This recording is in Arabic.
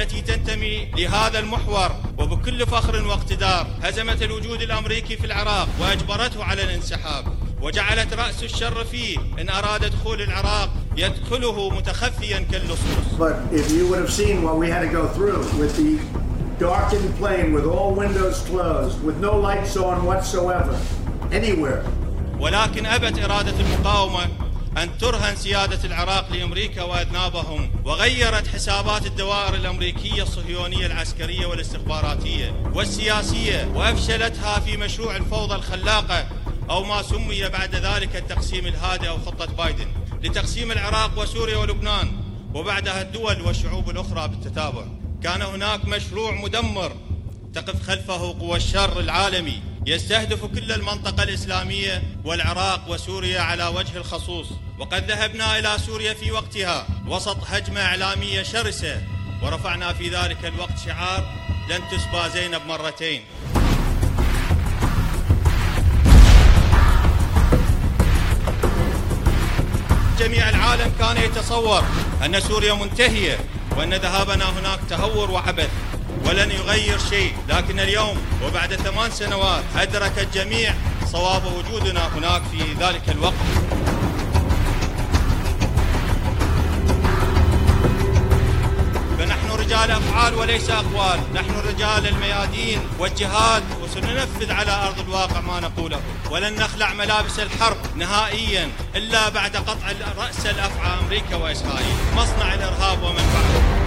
التي تنتمي لهذا المحور وبكل فخر واقتدار هزمت الوجود الأمريكي في العراق وأجبرته على الانسحاب، وجعلت رأس الشر فيه إن أراد دخول العراق يدخله متخفيا كاللصوص. But if you would have seen what we had to go through with the darkened plane, with all windows closed, with no lights on whatsoever, anywhere. ولكن أبت إرادة المقاومة أن ترهن سيادة العراق لأمريكا وأذنابهم، وغيرت حسابات الدوائر الأمريكية الصهيونية العسكرية والاستخباراتية والسياسية، وأفشلتها في مشروع الفوضى الخلاقة أو ما سمي بعد ذلك التقسيم الهادئ أو خطة بايدن لتقسيم العراق وسوريا ولبنان وبعدها الدول والشعوب الأخرى بالتتابع. كان هناك مشروع مدمر تقف خلفه قوى الشر العالمي يستهدف كل المنطقة الإسلامية والعراق وسوريا على وجه الخصوص، وقد ذهبنا إلى سوريا في وقتها وسط هجمة إعلامية شرسة ورفعنا في ذلك الوقت شعار لن تسبى زينب مرتين. جميع العالم كان يتصور أن سوريا منتهية وأن ذهابنا هناك تهور وعبث ولن يغير شيء، لكن اليوم وبعد 8 سنوات أدرك الجميع صواب وجودنا هناك في ذلك الوقت. فنحن رجال أفعال وليس أقوال، نحن رجال الميادين والجهاد، وسننفذ على أرض الواقع ما نقوله، ولن نخلع ملابس الحرب نهائيا إلا بعد قطع رأس الأفعى أمريكا وإسرائيل مصنع الإرهاب ومنبعه.